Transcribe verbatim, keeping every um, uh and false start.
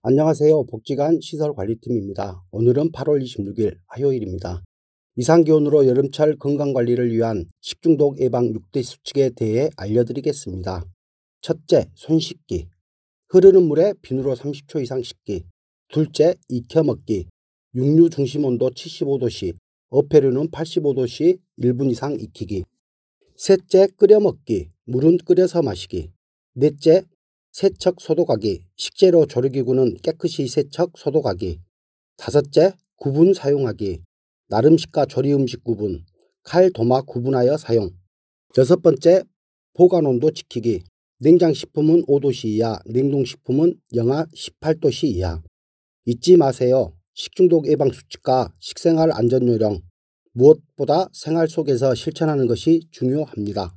안녕하세요. 복지관 시설관리팀입니다. 오늘은 팔월 이십육일 화요일입니다. 이상기온으로 여름철 건강관리를 위한 식중독 예방 육 대 수칙에 대해 알려드리겠습니다. 첫째, 손 씻기. 흐르는 물에 비누로 삼십 초 이상 씻기. 둘째, 익혀 먹기. 육류 중심 온도 칠십오 도씨, 어패류는 팔십오 도씨 일 분 이상 익히기. 셋째, 끓여 먹기. 물은 끓여서 마시기. 넷째, 세척 소독하기. 식재료 조리기구는 깨끗이 세척 소독하기. 다섯째, 구분 사용하기. 나름식과 조리음식 구분, 칼, 도마 구분하여 사용. 여섯 번째, 보관온도 지키기. 냉장식품은 오 도씨 이하, 냉동식품은 영하 십팔 도씨 이하. 잊지 마세요. 식중독 예방 수칙과 식생활 안전 요령, 무엇보다 생활 속에서 실천하는 것이 중요합니다.